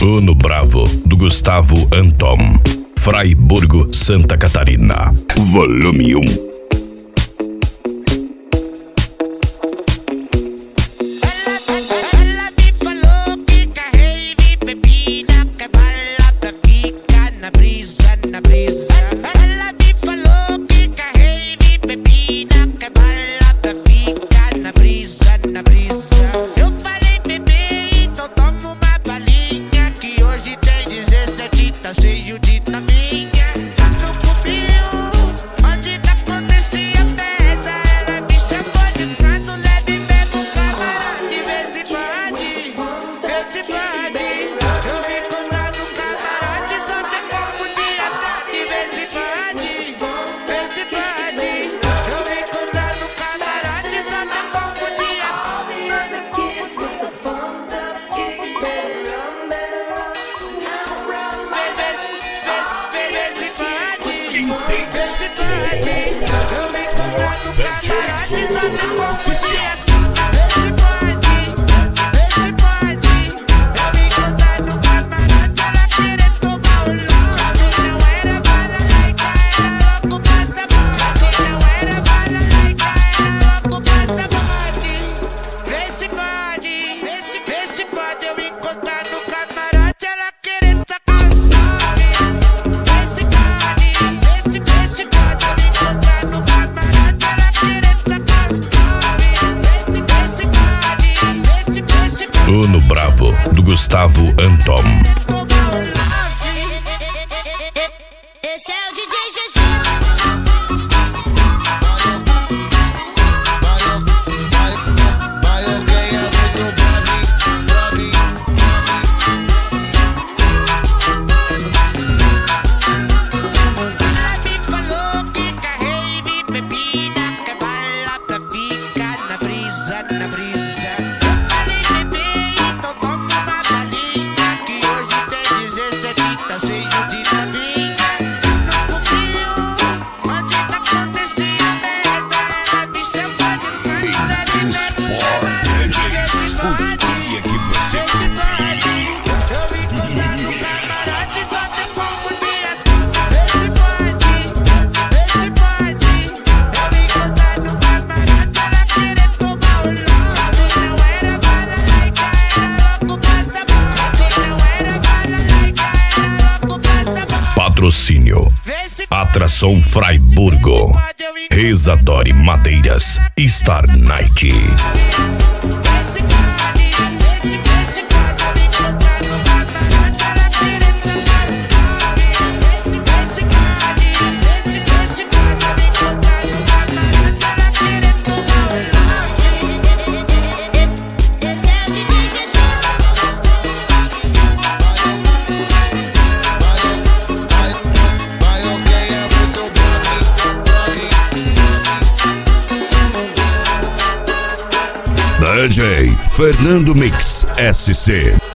Ano Bravo, do Gustavo Anton. Fraiburgo, Santa Catarina. Volume 1. Tá cheio de taminha, no cubinho, onde tá acontecia a festa. Ela me chamou de canto, leve mesmo camarote. Vê se pode, vê se pode. Eu me encontrar no camarote, só tem como dias. Vê se pode, vê se pode. Eu me encontrar no camarote, só tem como dias. Ano Bravo, do Gustavo Anton. Esse é o DJ GG. Ela me falou que carrei bebida, que bala pra ficar na brisa, na brisa. Tá cheio de taminha, no cubinho, onde tá acontecia a festa. Ela me chamou de canto, Os cria que você eu me encontrar no camarote, só tem como dias. Vê se pode, eu me encontrar no camarote. Ela querer tomar um lote. Não era bala laica, era louco passaporte. Não era bala laica, era louco passaporte. Patrocínio: Atração Fraiburgo, Rezadore Madeiras, Star Night. DJ Fernando Mix SC.